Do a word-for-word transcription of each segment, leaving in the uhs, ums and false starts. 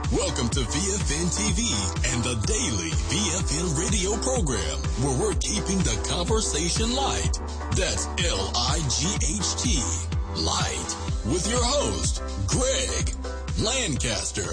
Welcome to V F N T V and the daily V F N radio program, where we're keeping the conversation light. That's L I G H T, light, with your host, Greg Lancaster.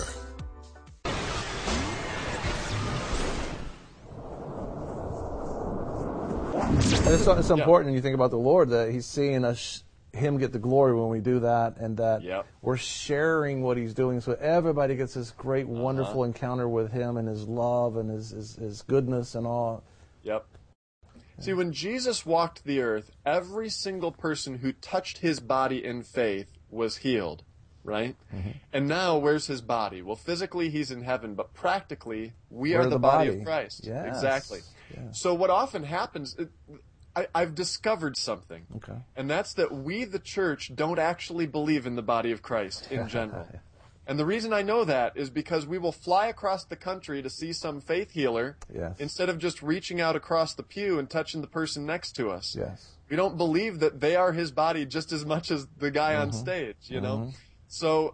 It's, it's important when you think about the Lord that He's seeing us, Him get the glory when we do that, and that yep. we're sharing what He's doing, so everybody gets this great, uh-huh. wonderful encounter with Him and His love and His, His, His goodness and all. Yep. See, when Jesus walked the earth, every single person who touched His body in faith was healed, right? Mm-hmm. And now, where's His body? Well, physically He's in heaven, but practically we we're are the, the body. body of Christ. Yes. Exactly. Yeah. So what often happens, it, I, I've discovered something, okay. and that's that we, the church, don't actually believe in the body of Christ in general. And the reason I know that is because we will fly across the country to see some faith healer yes. instead of just reaching out across the pew and touching the person next to us. Yes. We don't believe that they are His body just as much as the guy mm-hmm. on stage, you know? Mm-hmm. So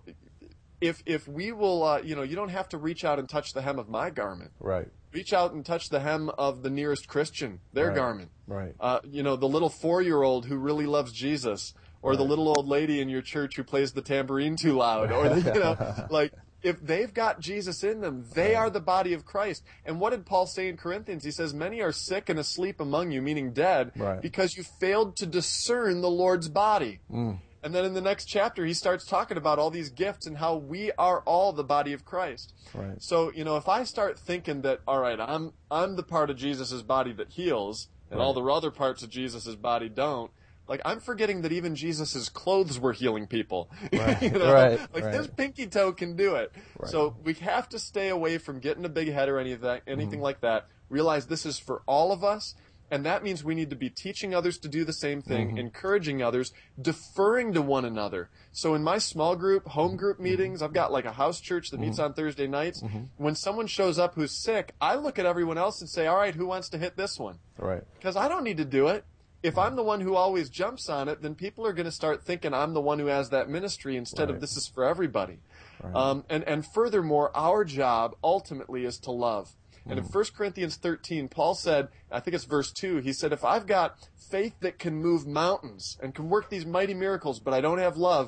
if if we will, uh, you know, you don't have to reach out and touch the hem of my garment. Right. Reach out and touch the hem of the nearest Christian, their right. garment. Right. Uh, you know, the little four-year-old who really loves Jesus, or right. the little old lady in your church who plays the tambourine too loud, or the, you know, like if they've got Jesus in them, they right. are the body of Christ. And what did Paul say in Corinthians? He says, "Many are sick and asleep among you," meaning dead, right. because you failed to discern the Lord's body. Mm. And then in the next chapter, he starts talking about all these gifts and how we are all the body of Christ. Right. So, you know, if I start thinking that, all right, I'm I'm the part of Jesus' body that heals, and right. all the other parts of Jesus' body don't, like, I'm forgetting that even Jesus' clothes were healing people. Right. you know? Right. Like, right. his pinky toe can do it. Right. So we have to stay away from getting a big head or anything, anything mm-hmm. like that. Realize this is for all of us. And that means we need to be teaching others to do the same thing, mm-hmm. encouraging others, deferring to one another. So in my small group, home group meetings, I've got like a house church that mm-hmm. meets on Thursday nights. Mm-hmm. When someone shows up who's sick, I look at everyone else and say, all right, who wants to hit this one? Right. Because I don't need to do it. If I'm the one who always jumps on it, then people are going to start thinking I'm the one who has that ministry instead right. of this is for everybody. Right. Um, and, and furthermore, our job ultimately is to love. And in First Corinthians thirteen, Paul said, I think it's verse two, he said, if I've got faith that can move mountains and can work these mighty miracles, but I don't have love,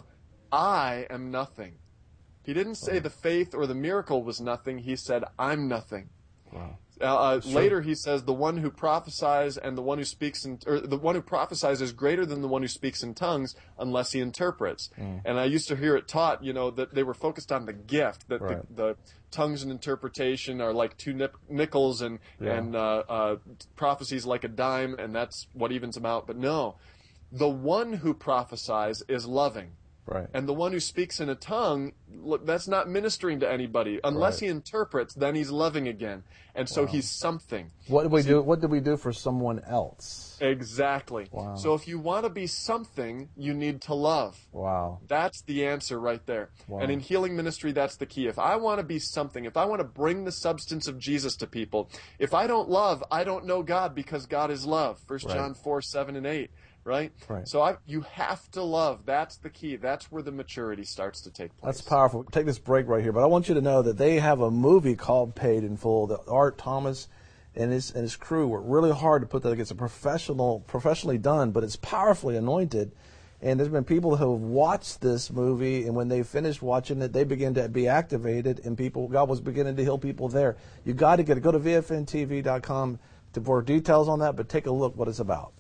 I am nothing. He didn't say the faith or the miracle was nothing. He said, I'm nothing. Wow. Uh, uh, later he says, the one who prophesies and the one who speaks in, or the one who prophesies is greater than the one who speaks in tongues unless he interprets. Mm. And I used to hear it taught, you know, that they were focused on the gift, that right. the, the tongues and interpretation are like two nip, nickels and, yeah. and uh, uh, prophecies like a dime, and that's what evens them out. But no, the one who prophesies is loving. Right. And the one who speaks in a tongue, look, that's not ministering to anybody. Unless right. he interprets, then he's loving again. And so wow. he's something. What did we See, do? What did we do for someone else? Exactly. Wow. So if you want to be something, you need to love. Wow. That's the answer right there. Wow. And in healing ministry, that's the key. If I want to be something, if I want to bring the substance of Jesus to people, if I don't love, I don't know God, because God is love. First right. John four, seven, and eight. Right? Right. So I, you have to love. That's the key. That's where the maturity starts to take place. That's powerful. Take this break right here, but I want you to know that they have a movie called Paid in Full. That Art Thomas and his and his crew worked really hard to put that. It's a professional, professionally done, but it's powerfully anointed. And there's been people who have watched this movie, and when they finished watching it, they began to be activated, and people, God was beginning to heal people there. You got to get it. Go to V F N T V dot com to for details on that, but take a look what it's about.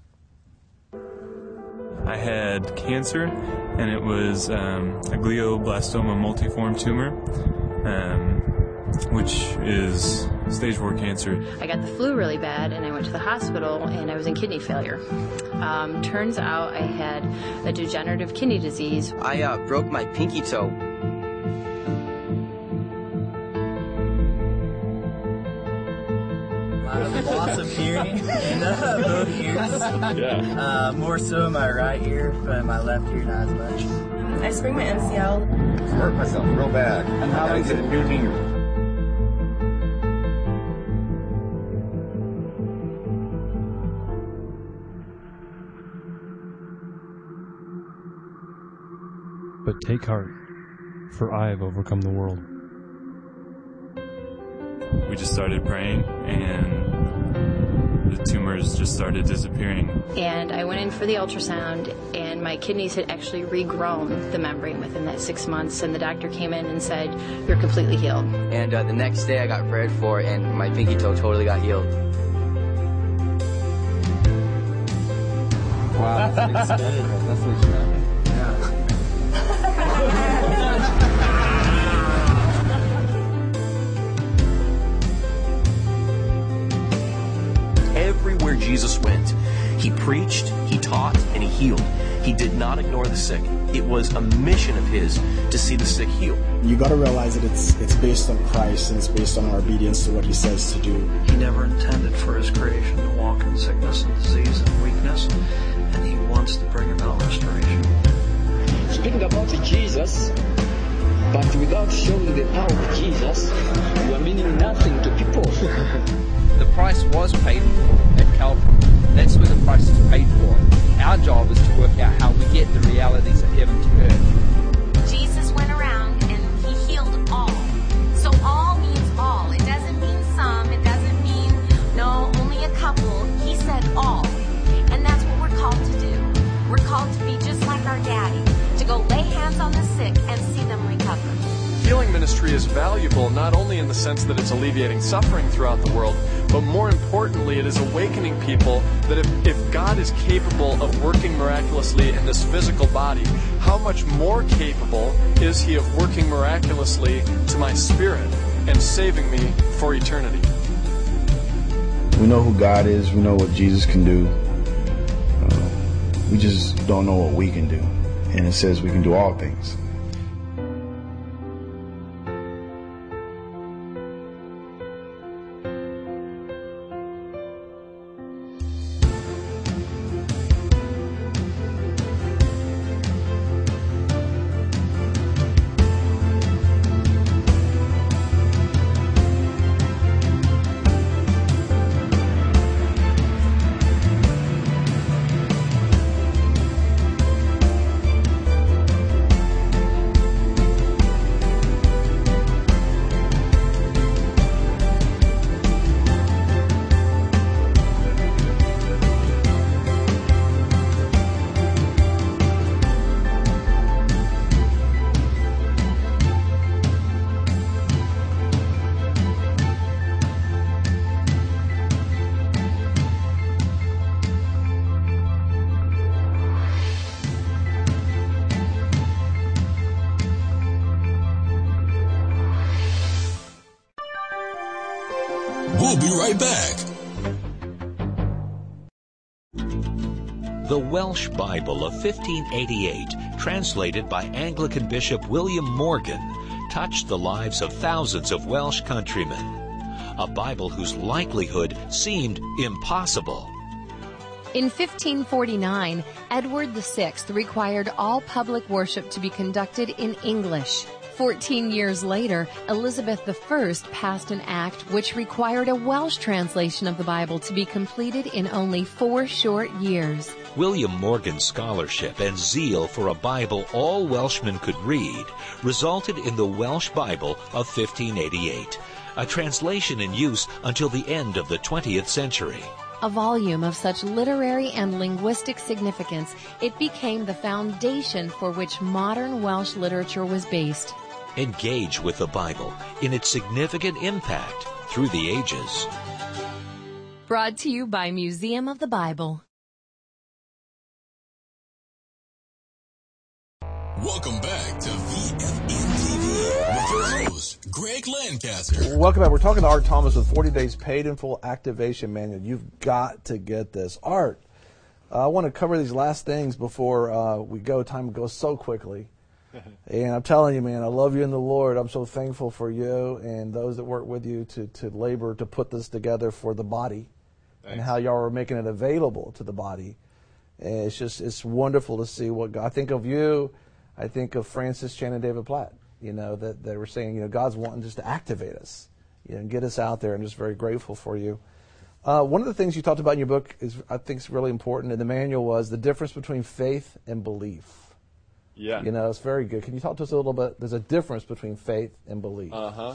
I had cancer, and it was um, a glioblastoma multiforme tumor, um, which is stage four cancer. I got the flu really bad, and I went to the hospital, and I was in kidney failure. Um, turns out I had a degenerative kidney disease. I uh, broke my pinky toe. Loss of hearing in uh, both ears. Yeah. Uh, more so in my right ear, but in my left ear not as much. I sprained my M C L. I hurt myself real bad. And how I hit a new finger. But take heart, for I have overcome the world. we just started praying, and the tumors just started disappearing. And I went in for the ultrasound, and my kidneys had actually regrown the membrane within that six months, and the doctor came in and said, you're completely healed. And uh, the next day I got prayed for, and my pinky toe totally got healed. Wow, that's exciting. That's exciting. Yeah. Everywhere Jesus went, he preached, he taught, and he healed. He did not ignore the sick. It was a mission of his to see the sick healed. You got to realize that it's it's based on Christ, and it's based on our obedience to what he says to do. He never intended for his creation to walk in sickness and disease and weakness, and he wants to bring about restoration. Speaking about Jesus, but without showing the power of Jesus, you are meaning nothing to people. The price was paid for at Calvary. That's where the price is paid for. Our job is to work out how we get the realities of heaven to earth. Jesus went around and he healed all. So all means all. It doesn't mean some. It doesn't mean, no, only a couple. He said all. And that's what we're called to do. We're called to be just like our daddy, to go lay hands on the sick and see them recover. Healing ministry is valuable not only in the sense that it's alleviating suffering throughout the world, but more importantly, it is awakening people that if, if God is capable of working miraculously in this physical body, how much more capable is he of working miraculously to my spirit and saving me for eternity? We know who God is. We know what Jesus can do. Uh, we just don't know what we can do. And it says we can do all things. We'll be right back. The Welsh Bible of fifteen eighty-eight, translated by Anglican Bishop William Morgan, touched the lives of thousands of Welsh countrymen. A Bible whose likelihood seemed impossible. In fifteen forty-nine, Edward the Sixth required all public worship to be conducted in English. Fourteen years later, Elizabeth the First passed an act which required a Welsh translation of the Bible to be completed in only four short years. William Morgan's scholarship and zeal for a Bible all Welshmen could read resulted in the Welsh Bible of fifteen eighty-eight, a translation in use until the end of the twentieth century. A volume of such literary and linguistic significance, it became the foundation for which modern Welsh literature was based. Engage with the Bible in its significant impact through the ages. Brought to you by Museum of the Bible. Welcome back to V F N T V with your host, Greg Lancaster. Welcome back. We're talking to Art Thomas with forty days Paid in Full Activation Manual. You've got to get this. Art, uh, I want to cover these last things before uh, we go. Time goes so quickly. And I'm telling you, man, I love you in the Lord. I'm so thankful for you and those that work with you to, to labor to put this together for the body. Thanks. And how y'all are making it available to the body. And it's just, it's wonderful to see what God, I think of you, I think of Francis Chan and David Platt, you know, that they were saying, you know, God's wanting just to activate us, you know, and get us out there. I'm just very grateful for you. Uh, one of the things you talked about in your book is, I think, is really important in the manual was the difference between faith and belief. Yeah. You know, it's very good. Can you talk to us a little bit? There's a difference between faith and belief. Uh-huh.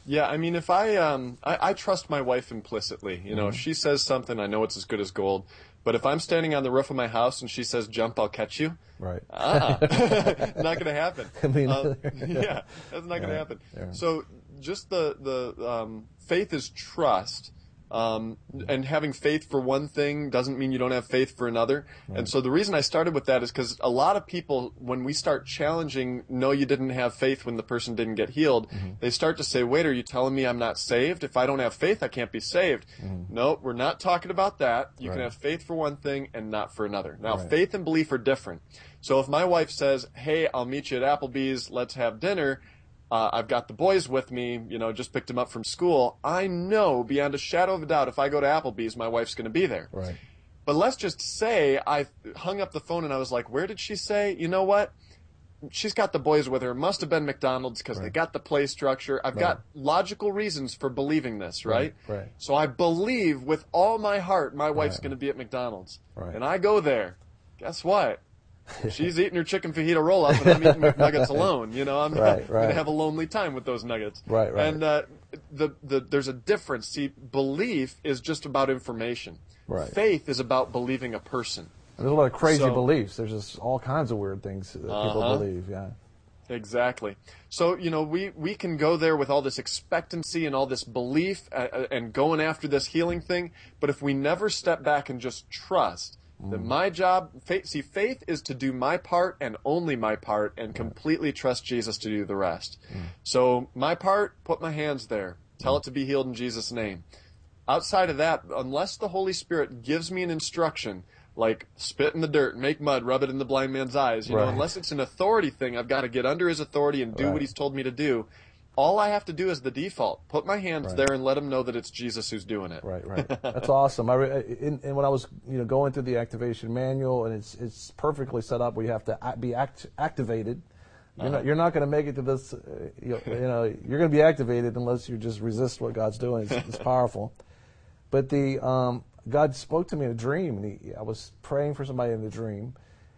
Yeah, I mean, if I, um, I, I trust my wife implicitly. You know, Mhm. if she says something, I know it's as good as gold. But if I'm standing on the roof of my house and she says, jump, I'll catch you. Right. Ah, not going to happen. Me Um, neither. yeah, that's not going to Yeah, happen. yeah. So just the, the um, faith is trust. Um, and having faith for one thing doesn't mean you don't have faith for another. Right. And so the reason I started with that is because a lot of people, when we start challenging, no, you didn't have faith when the person didn't get healed, Mm-hmm. they start to say, wait, are you telling me I'm not saved? If I don't have faith, I can't be saved. Mhm. No, we're not talking about that. You can Right. have faith for one thing and not for another. Now, Right. faith and belief are different. So if my wife says, hey, I'll meet you at Applebee's, let's have dinner, Uh, I've got the boys with me, you know, just picked them up from school. I know beyond a shadow of a doubt if I go to Applebee's, my wife's going to be there. Right. But let's just say I hung up the phone and I was like, where did she say? You know what? She's got the boys with her. It must have been McDonald's because they got the play structure. I've got logical reasons for believing this, right? Right, right. So I believe with all my heart my wife's going to be at McDonald's. Right. And I go there. Guess what? She's eating her chicken fajita roll-up, and I'm eating McNuggets alone. You know, I'm, Right, I'm going right. to have a lonely time with those nuggets. Right, right. And uh, the, the, there's a difference. See, belief is just about information. Right. Faith is about believing a person. There's a lot of crazy So- beliefs. There's just all kinds of weird things that people Uh-huh. believe. Yeah. Exactly. So, you know, we, we can go there with all this expectancy and all this belief uh, and going after this healing thing, but if we never step back and just trust that my job, faith, see, faith is to do my part and only my part and completely trust Jesus to do the rest. So my part, put my hands there. Tell it to be healed in Jesus' name. Outside of that, unless the Holy Spirit gives me an instruction, like spit in the dirt, make mud, rub it in the blind man's eyes, you know, Right. unless it's an authority thing, I've got to get under his authority and do Right. what he's told me to do. All I have to do is the default. Put my hands Right. there and let him know that it's Jesus who's doing it. Right, right. That's awesome. I re- in, and when I was, you know, going through the activation manual, and it's it's perfectly set up where you have to act, be act, activated. You're Uh-huh. not you're not going to make it to this. Uh, you, you know, you're going to be activated unless you just resist what God's doing. It's, it's powerful. But the um, God spoke to me in a dream, and he, I was praying for somebody in the dream.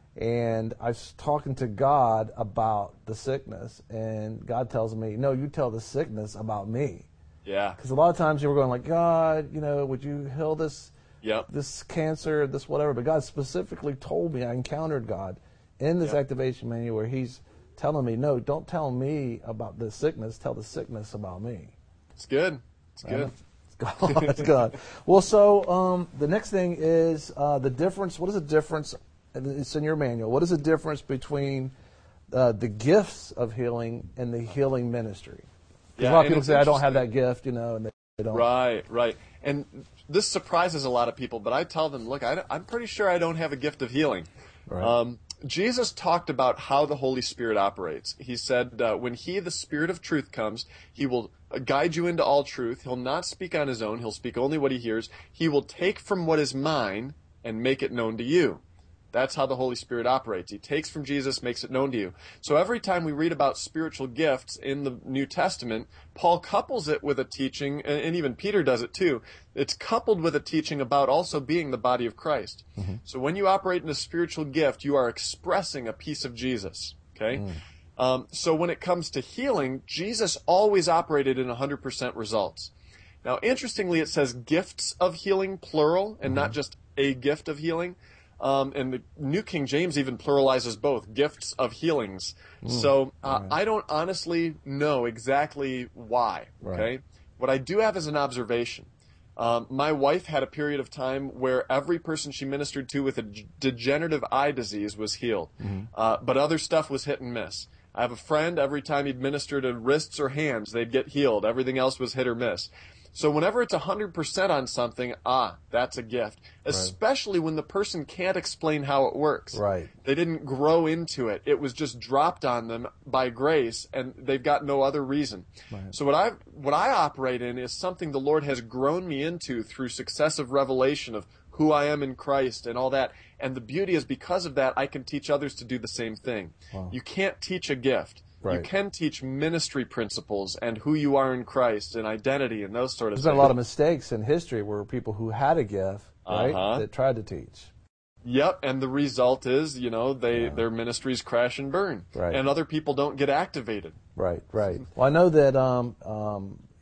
And I was talking to God about the sickness, and God tells me, no, you tell the sickness about me. Yeah. Because a lot of times you were going like, God, you know, would you heal this Yep. this cancer, this whatever? But God specifically told me, I encountered God in this Yep. activation manual where he's telling me, no, don't tell me about the sickness, tell the sickness about me. It's good. It's good. It's God. Well, so um, the next thing is uh, the difference. What is the difference? It's in your manual. What is the difference between uh, the gifts of healing and the healing ministry? 'Cause Yeah, a lot of and people it's say, I don't have interesting. that gift, you know, and they, they don't. Right, right. And this surprises a lot of people, but I tell them, look, I, am pretty sure I don't have a gift of healing. Right. Um, Jesus talked about how the Holy Spirit operates. He said, uh, when he, the Spirit of truth, comes, he will uh, guide you into all truth. He'll not speak on his own. He'll speak only what he hears. He will take from what is mine and make it known to you. That's how the Holy Spirit operates. He takes from Jesus, makes it known to you. So every time we read about spiritual gifts in the New Testament, Paul couples it with a teaching, and and even Peter does it too. It's coupled with a teaching about also being the body of Christ. Mm-hmm. So when you operate in a spiritual gift, you are expressing a piece of Jesus. Okay? Mm. Um, so when it comes to healing, Jesus always operated in one hundred percent results. Now, interestingly, it says gifts of healing, plural, and not just a gift of healing. Um, and the New King James even pluralizes both, gifts of healings. Mm. So uh, Right. I don't honestly know exactly why. Right. Okay, what I do have is an observation. Um, my wife had a period of time where every person she ministered to with a d- degenerative eye disease was healed, Mhm. uh, but other stuff was hit and miss. I have a friend, every time he'd minister to wrists or hands, they'd get healed. Everything else was hit or miss. So whenever it's one hundred percent on something, ah, that's a gift. Especially when the person can't explain how it works. Right. They didn't grow into it. It was just dropped on them by grace, and they've got no other reason. Right. So what I what I operate in is something the Lord has grown me into through successive revelation of who I am in Christ and all that. And the beauty is because of that, I can teach others to do the same thing. Wow. You can't teach a gift. You Right. can teach ministry principles and who you are in Christ and identity and those sort of There's things. been a lot of mistakes in history where people who had a gift, right, Uh-huh. that tried to teach. Yep, and the result is, you know, they their ministries crash and burn, Right. and other people don't get activated. Right, right. Well, I know that um, um,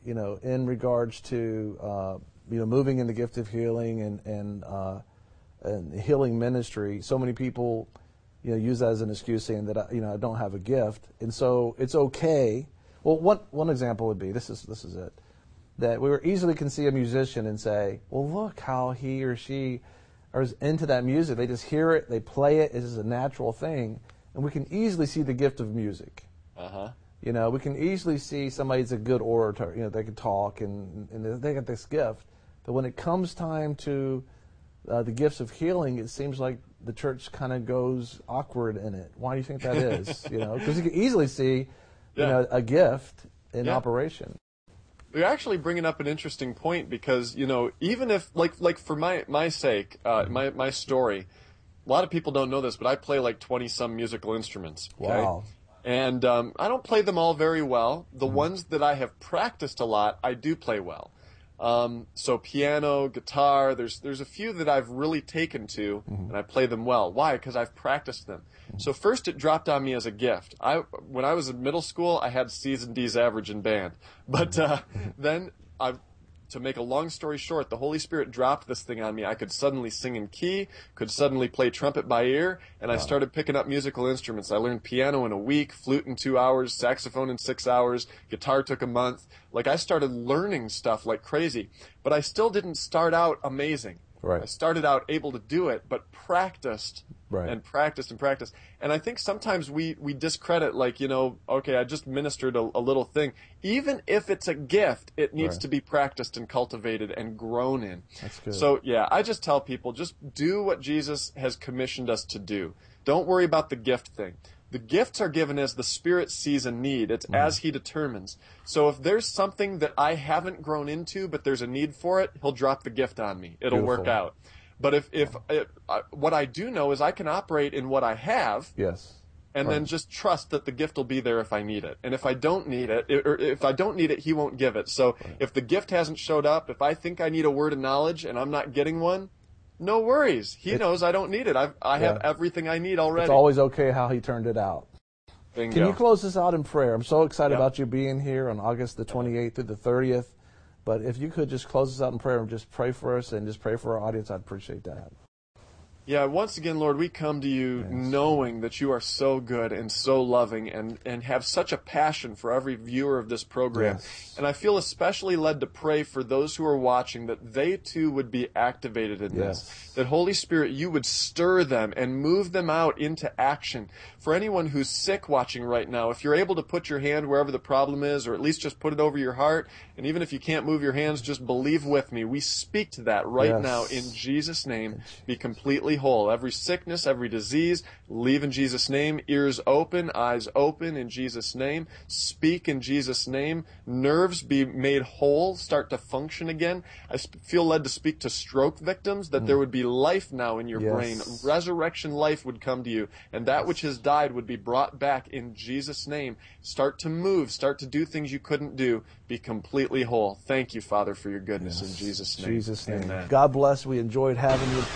you know, in regards to, uh, you know, moving in the gift of healing and, and, uh, and healing ministry, so many people, you know, use that as an excuse saying that, I, you know, I don't have a gift. And so it's okay. Well, one, one example would be, this is, this is it, that we easily can see a musician and say, well, look how he or she is into that music. They just hear it, they play it, it's just a natural thing. And we can easily see the gift of music. Uh-huh. You know, we can easily see somebody's a good orator. You know, they can talk and, and they got this gift. But when it comes time to uh, the gifts of healing, it seems like the church kind of goes awkward in it. Why do you think that is? You know, because you can easily see, you yeah. know, a gift in yeah. operation. You're actually bringing up an interesting point because, you know, even if, like, like for my, my sake, uh, my, my story, a lot of people don't know this, but I play like twenty-some musical instruments. Okay? Wow. And um, I don't play them all very well. The mm. ones that I have practiced a lot, I do play well. Um, so piano, guitar, there's there's a few that I've really taken to, mm-hmm. and I play them well. Why? Because I've practiced them. Mm-hmm. So first it dropped on me as a gift. I When I was in middle school, I had C's and D's average in band. But uh, then, I, to make a long story short, the Holy Spirit dropped this thing on me. I could suddenly sing in key, could suddenly play trumpet by ear, and wow. I started picking up musical instruments. I learned piano in a week, flute in two hours, saxophone in six hours, guitar took a month. Like, I started learning stuff like crazy, but I still didn't start out amazing. Right. I started out able to do it, but practiced right. and practiced and practiced. And I think sometimes we, we discredit, like, you know, okay, I just ministered a, a little thing. Even if it's a gift, it needs right. to be practiced and cultivated and grown in. That's good. So, yeah, I just tell people, just do what Jesus has commissioned us to do. Don't worry about the gift thing. The gifts are given as the Spirit sees a need. It's mm. as He determines. So if there's something that I haven't grown into, but there's a need for it, He'll drop the gift on me. It'll Beautiful. work out. But if, if, if uh, what I do know is I can operate in what I have. Yes. And right. then just trust that the gift will be there if I need it. And if I don't need it, or if I don't need it, He won't give it. So right. if the gift hasn't showed up, if I think I need a word of knowledge and I'm not getting one, no worries. He it, knows I don't need it. I've, I yeah. have everything I need already. It's always okay how He turned it out. Bingo. Can you close this out in prayer? I'm so excited yeah. about you being here on August the twenty-eighth through the thirtieth. But if you could just close this out in prayer and just pray for us and just pray for our audience, I'd appreciate that. Yeah, once again, Lord, we come to you yes. knowing that you are so good and so loving and, and have such a passion for every viewer of this program. Yes. And I feel especially led to pray for those who are watching that they too would be activated in yes. this. That Holy Spirit, you would stir them and move them out into action. For anyone who's sick watching right now, if you're able to put your hand wherever the problem is, or at least just put it over your heart, and even if you can't move your hands, just believe with me. We speak to that right yes. now in Jesus' name. Be completely whole. Every sickness, every disease, leave in Jesus' name. Ears open, eyes open in Jesus' name. Speak in Jesus' name. Nerves be made whole, start to function again. I feel led to speak to stroke victims, that mm. there would be life now in your yes. brain. Resurrection life would come to you, and that which has died would be brought back in Jesus' name. Start to move, start to do things you couldn't do. Be completely whole. Thank you, Father, for your goodness yes. in Jesus' name. Jesus' name. Amen. God bless. We enjoyed having you.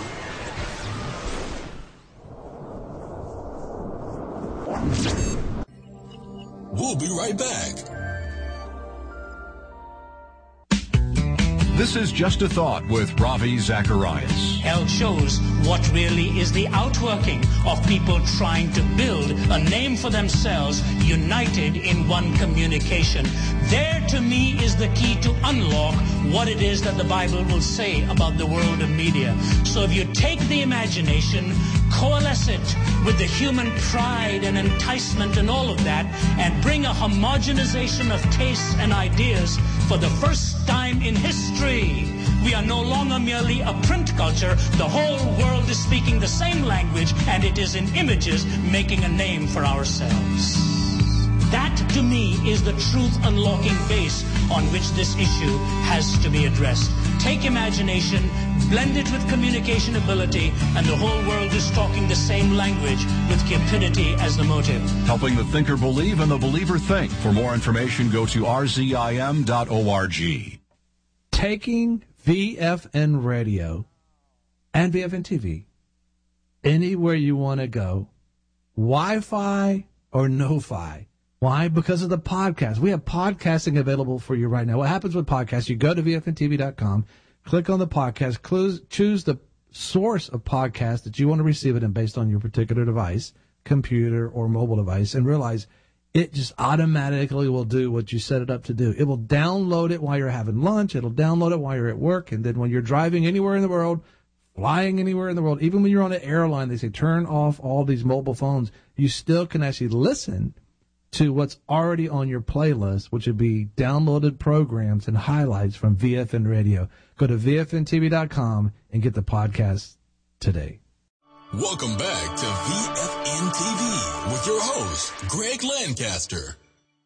We'll be right back. This is Just a Thought with Ravi Zacharias. Hell shows what really is the outworking of people trying to build a name for themselves, united in one communication. There, to me, is the key to unlock what it is that the Bible will say about the world of media. So if you take the imagination, coalesce it with the human pride and enticement and all of that, and bring a homogenization of tastes and ideas for the first time in history, we are no longer merely a print culture. The whole world is speaking the same language, and it is in images making a name for ourselves. That, to me, is the truth unlocking base on which this issue has to be addressed. Take imagination, blend it with communication ability, and the whole world is talking the same language with cupidity as the motive. Helping the thinker believe and the believer think. For more information, go to r z i m dot org. Taking V F N Radio and V F N T V anywhere you want to go, Wi-Fi or no-fi, Why? Because of the podcast. We have podcasting available for you right now. What happens with podcasts? You go to V F N T V dot com, click on the podcast, close, choose the source of podcast that you want to receive it in based on your particular device, computer or mobile device, and realize it just automatically will do what you set it up to do. It will download it while you're having lunch. It'll download it while you're at work. And then when you're driving anywhere in the world, flying anywhere in the world, even when you're on an airline, they say turn off all these mobile phones. You still can actually listen to what's already on your playlist, which would be downloaded programs and highlights from V F N Radio. Go to V F N T V dot com and get the podcast today. Welcome back to V F N T V with your host, Greg Lancaster.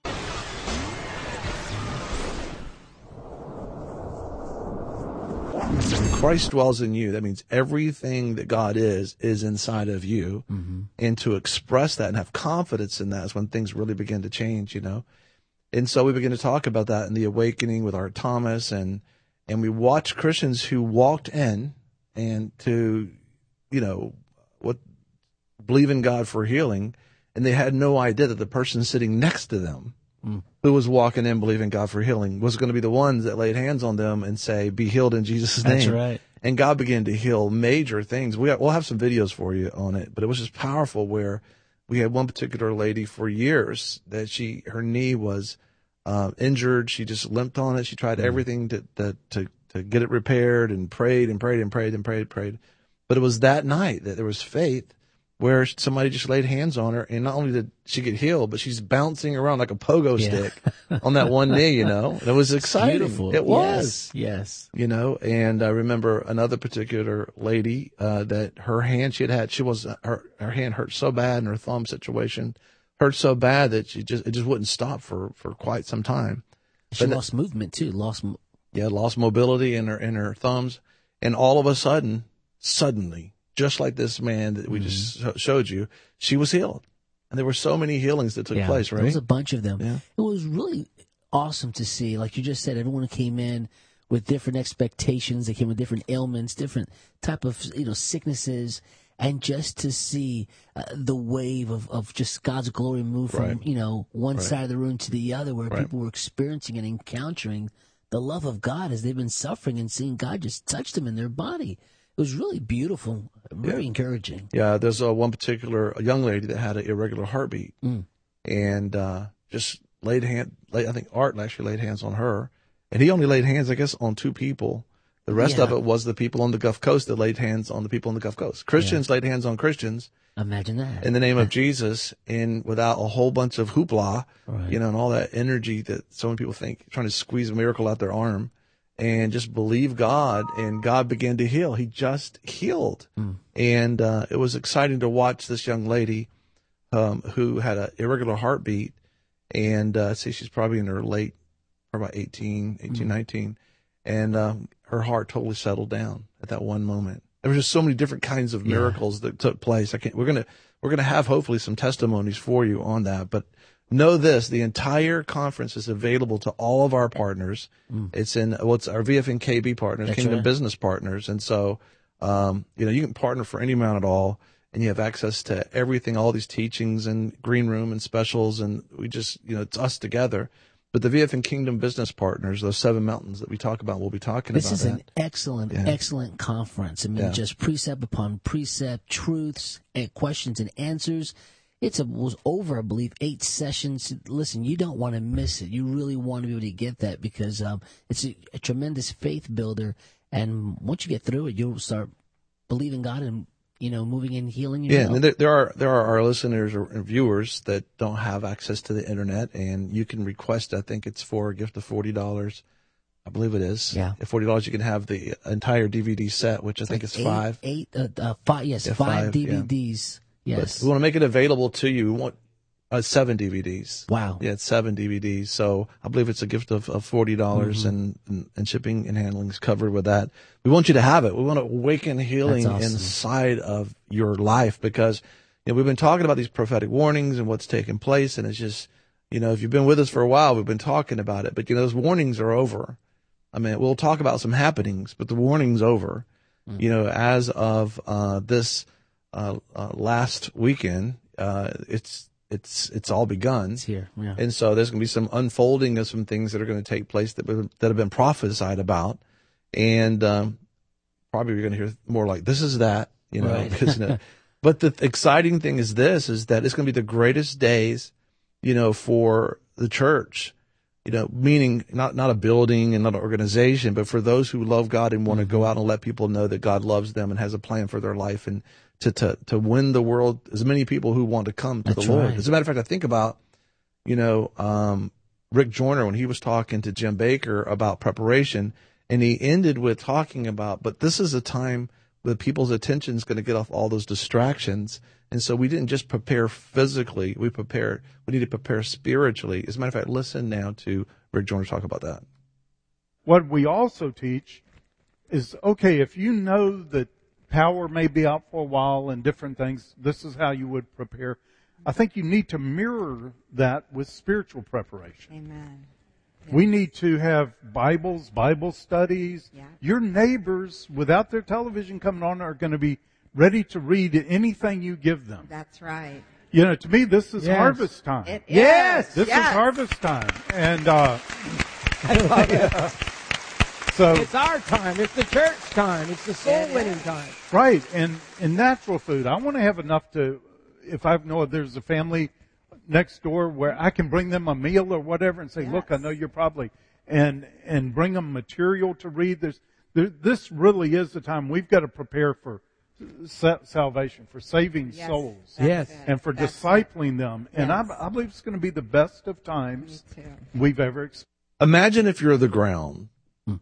When Christ dwells in you, that means everything that God is, is inside of you. Mm-hmm. And to express that and have confidence in that is when things really begin to change, you know. And so we begin to talk about that in the awakening with Art Thomas, and and we watch Christians who walked in and to, you know, what believe in God for healing, and they had no idea that the person sitting next to them Mm. who was walking in believing God for healing was going to be the ones that laid hands on them and say, be healed in Jesus' name. That's right. And God began to heal major things. We got, we'll have some videos for you on it, but it was just powerful where we had one particular lady for years that she, her knee was uh, injured. She just limped on it. She tried mm. everything to, to, to, to get it repaired and prayed and prayed and prayed and prayed, prayed. But it was that night that there was faith where somebody just laid hands on her, and not only did she get healed, but she's bouncing around like a pogo Yeah. stick on that one knee, you know. And it was exciting. Beautiful. It was. Yes. yes. You know, and I remember another particular lady uh, that her hand she had had, she was, her, her hand hurt so bad, and her thumb situation hurt so bad that she just, it just wouldn't stop for, for quite some time. She But lost movement too. Lost. Mo- Yeah, lost mobility in her in her thumbs, and all of a sudden, suddenly, just like this man that we mm-hmm. just sh- showed you, she was healed, and there were so many healings that took yeah, place. Right, there was a bunch of them. Yeah. It was really awesome to see. Like you just said, everyone came in with different expectations. They came with different ailments, different type of you know sicknesses, and just to see uh, the wave of, of just God's glory move from Right. you know one Right. side of the room to the other, where Right. people were experiencing and encountering the love of God as they've been suffering and seeing God just touch them in their body. It was really beautiful, very Yeah. encouraging. Yeah, there's uh, one particular young lady that had an irregular heartbeat, Mm. and uh, just laid hand. Laid, I think Art actually laid hands on her, and he only laid hands, I guess, on two people. The rest Yeah. of it was the people on the Gulf Coast that laid hands on the people on the Gulf Coast. Christians laid hands on Christians Imagine that. in the name of Jesus, and without a whole bunch of hoopla, Right. you know, and all that energy that so many people think, trying to squeeze a miracle out their arm, and just believe God, and God began to heal. He just healed. Mm. And uh, it was exciting to watch this young lady um, who had an irregular heartbeat, and uh, see, she's probably in her late, probably about eighteen, eighteen, Mm. nineteen, and um, her heart totally settled down at that one moment. There were just so many different kinds of miracles yeah. that took place. I can't. We're gonna we're gonna have hopefully some testimonies for you on that. But know this: the entire conference is available to all of our partners. Mm. It's in what's well, our V F N K B partners, That's Kingdom right. Business Partners, and so um, you know you can partner for any amount at all, and you have access to everything, all these teachings and green room and specials, and we just you know it's us together. But the V F N Kingdom Business Partners, those seven mountains that we talk about, we'll be talking This about is that. an excellent, Yeah. excellent conference. I mean, Yeah. just precept upon precept, truths and questions and answers. It's a, was over, I believe, eight sessions. Listen, you don't want to miss it. You really want to be able to get that because um, it's a, a tremendous faith builder. And once you get through it, you'll start believing God and you know moving in healing. Yeah, yourself. and there, there are there are our listeners or viewers that don't have access to the internet, and you can request. I think it's for a gift of forty dollars. I believe it is. Yeah. At forty dollars, you can have the entire D V D set, which I think is eight, five. Eight, uh, uh, five. Yes, Yeah, five, five, D V yeah. Ds. Yes. But we want to make it available to you. We want uh, seven D V Ds. Wow. Yeah, it's seven D V Ds. So I believe it's a gift of, of forty dollars, Mhm. and, and, and shipping and handling is covered with that. We want you to have it. We want to awaken healing That's awesome. inside of your life because you know, we've been talking about these prophetic warnings and what's taking place. And it's just, you know, if you've been with us for a while, we've been talking about it. But, you know, those warnings are over. I mean, we'll talk about some happenings, but the warning's over. Mm. You know, as of uh, this uh, uh, last weekend, uh, it's it's it's all begun. It's here, yeah. And so there's going to be some unfolding of some things that are going to take place that that have been prophesied about, and um, probably you're going to hear more like this is that, you know. Right. Isn't it? But the exciting thing is this: is that it's going to be the greatest days, you know, for the church. You know, meaning not not a building and not an organization, but for those who love God and want to go out and let people know that God loves them and has a plan for their life, and to to to win the world, as many people who want to come to That's the Lord. right. As a matter of fact, I think about, you know, um, Rick Joyner when he was talking to Jim Baker about preparation, and he ended with talking about, but this is a time that people's attention is going to get off all those distractions. And so we didn't just prepare physically, we prepare, we need to prepare spiritually. As a matter of fact, listen now to Rick Joyner talk about that. What we also teach is, okay, if you know that power may be out for a while and different things, this is how you would prepare. I think you need to mirror that with spiritual preparation. Amen. We need to have Bibles, Bible studies. Yeah. Your neighbors, without their television coming on, are going to be ready to read anything you give them. That's right. You know, to me, this is Yes. harvest time. It is. Yes, this Yes. is harvest time, and uh, I love it. so It's our time. It's the church time. It's the soul winning time. right. And in natural food, I want to have enough to, if I know there's a family next door where I can bring them a meal or whatever, and say, Yes. look, I know you're probably, and and bring them material to read. There's there, this really is the time we've got to prepare for sa- salvation, for saving Yes, souls, that's Yes. it. and for That's discipling them. And I, Yes. I believe it's going to be the best of times Me too. we've ever experienced. Imagine if you're the ground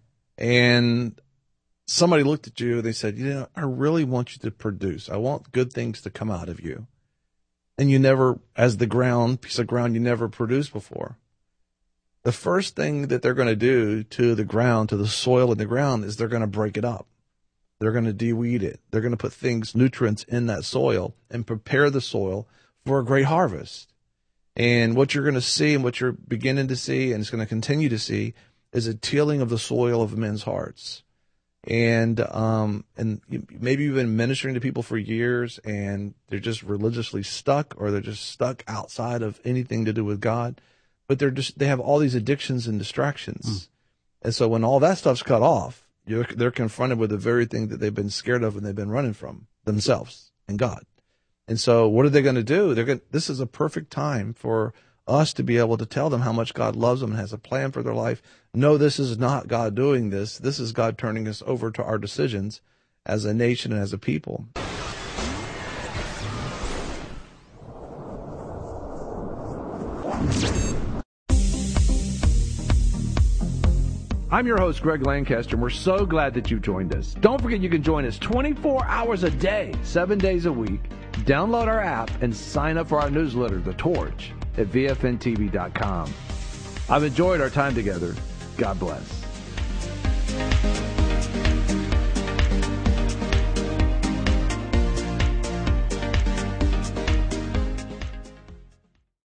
and somebody looked at you and they said, you know, I really want you to produce. I want good things to come out of you. And you never, as the ground, piece of ground you never produced before. The first thing that they're going to do to the ground, to the soil in the ground, is they're going to break it up. They're going to de-weed it. They're going to put things, nutrients in that soil and prepare the soil for a great harvest. And what you're going to see and what you're beginning to see and it's going to continue to see is a tilling of the soil of men's hearts. And um, and you, maybe you've been ministering to people for years and they're just religiously stuck, or they're just stuck outside of anything to do with God. But they're just, they have all these addictions and distractions. Mm. And so when all that stuff's cut off, you're, they're confronted with the very thing that they've been scared of and they've been running from, themselves and God. And so what are they going to do? They're going, this is a perfect time for us to be able to tell them how much God loves them and has a plan for their life. No, this is not God doing this. This is God turning us over to our decisions as a nation and as a people. I'm your host, Greg Lancaster, and we're so glad that you've joined us. Don't forget you can join us twenty-four hours a day, seven days a week. Download our app and sign up for our newsletter, The Torch, at V F N T V dot com. I've enjoyed our time together. God bless.